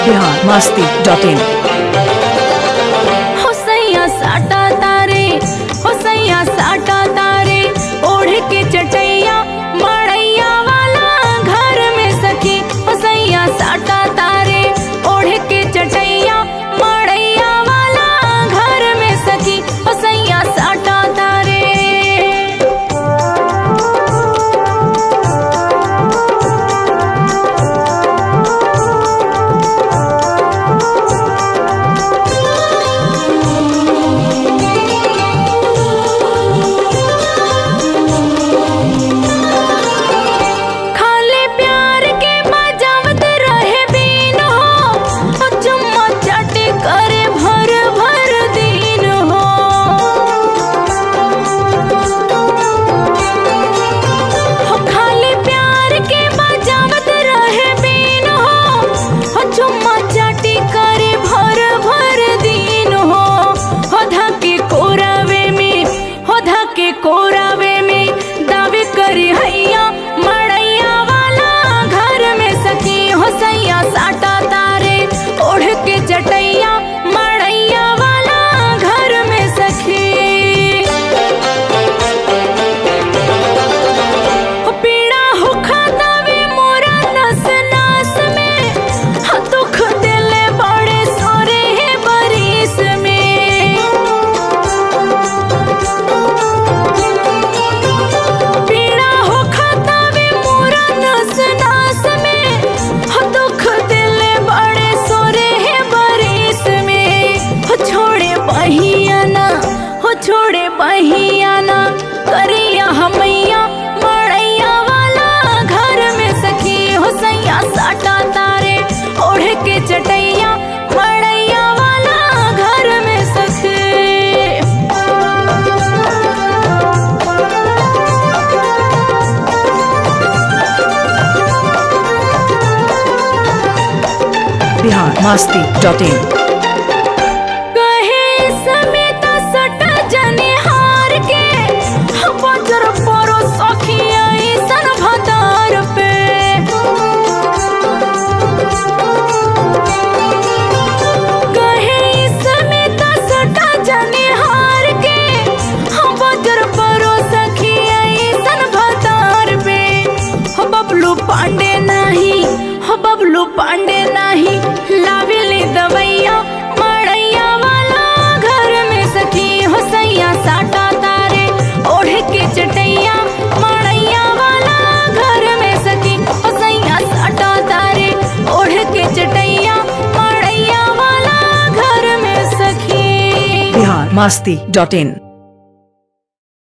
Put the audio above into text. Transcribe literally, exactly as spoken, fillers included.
Bihar Masti dot इन। होसैया साटा तारे होसैया साटा तारे ओढ़ के चटैया मड़ैया वाला घर में सखी। होसैया साटा तारे ओढ़ के चटैया मड़ैया वाला घर में सखी। होसैया साटा तारे कोरावे में दावे करी हैया मड़ैया वाला घर में सखी। होसैया साटा तारे ओढ़ के चटैया मड़ैया वाला घर में सखी। पीड़ा होखा दावे मोरा नस नास में दुख दिले बड़े सोरे है बरिस में। छोड़े बहियाना करिया हमैया मड़ैया वाला घर में सखी। होसैया साटा तारे ओढ़ के चटैया मड़ैया वाला घर में सखी। Bihar Masti dot in. पांडे नहीं हो बबलू पांडे नहीं लावेले दवैया मड़ैया वाला घर में सखी। होसैया साटा तारे ओढ़ के चटैया मड़ैया वाला घर में सखी। होसैया साटा तारे ओढ़ के चटैया मड़ैया वाला घर में सखी। बिहार मस्ती डॉट इन।